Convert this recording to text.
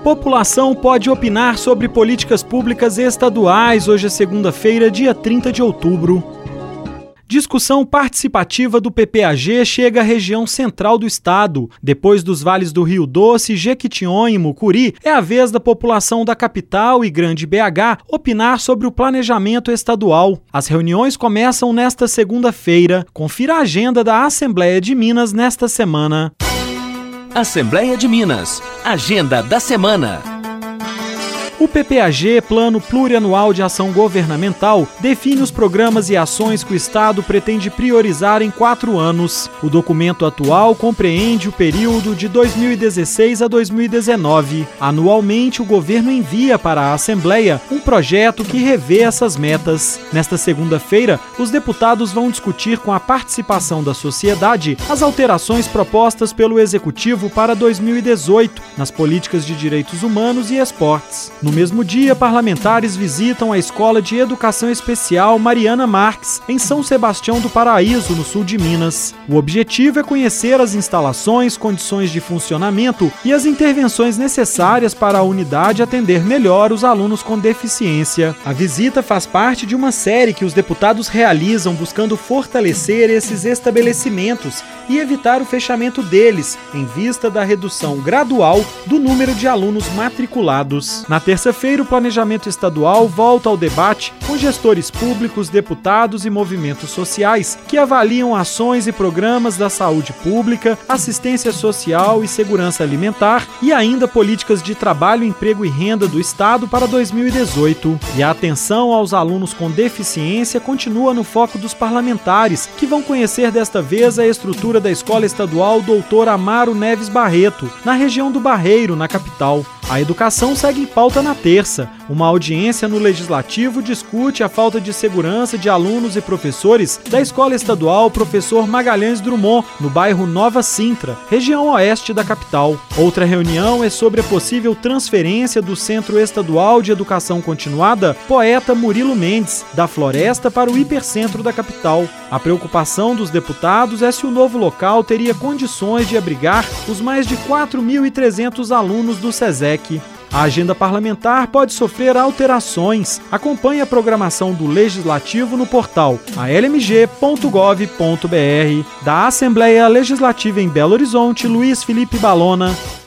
População pode opinar sobre políticas públicas estaduais. Hoje é segunda-feira, dia 30 de outubro. Discussão participativa do PPAG chega à região central do estado. Depois dos vales do Rio Doce, Jequitinhonha e Mucuri, é a vez da população da capital e Grande BH opinar sobre o planejamento estadual. As reuniões começam nesta segunda-feira. Confira a agenda da Assembleia de Minas nesta semana. Assembleia de Minas. Agenda da semana. O PPAG, Plano Plurianual de Ação Governamental, define os programas e ações que o Estado pretende priorizar em 4 anos. O documento atual compreende o período de 2016 a 2019. Anualmente, o governo envia para a Assembleia um projeto que revê essas metas. Nesta segunda-feira, os deputados vão discutir com a participação da sociedade as alterações propostas pelo Executivo para 2018 nas políticas de direitos humanos e esportes. No mesmo dia, parlamentares visitam a Escola de Educação Especial Mariana Marques, em São Sebastião do Paraíso, no sul de Minas. O objetivo é conhecer as instalações, condições de funcionamento e as intervenções necessárias para a unidade atender melhor os alunos com deficiência. A visita faz parte de uma série que os deputados realizam buscando fortalecer esses estabelecimentos e evitar o fechamento deles, em vista da redução gradual do número de alunos matriculados. Na terça-feira, o planejamento estadual volta ao debate com gestores públicos, deputados e movimentos sociais que avaliam ações e programas da saúde pública, assistência social e segurança alimentar e ainda políticas de trabalho, emprego e renda do Estado para 2018. E a atenção aos alunos com deficiência continua no foco dos parlamentares, que vão conhecer desta vez a estrutura da Escola Estadual Dr. Amaro Neves Barreto, na região do Barreiro, na capital. A educação segue em pauta na terça. Uma audiência no Legislativo discute a falta de segurança de alunos e professores da Escola Estadual Professor Magalhães Drummond, no bairro Nova Sintra, região oeste da capital. Outra reunião é sobre a possível transferência do Centro Estadual de Educação Continuada Poeta Murilo Mendes, da Floresta para o hipercentro da capital. A preocupação dos deputados é se o novo local teria condições de abrigar os mais de 4.300 alunos do SESEC. A agenda parlamentar pode sofrer alterações. Acompanhe a programação do Legislativo no portal almg.gov.br. Da Assembleia Legislativa em Belo Horizonte, Luiz Felipe Balona.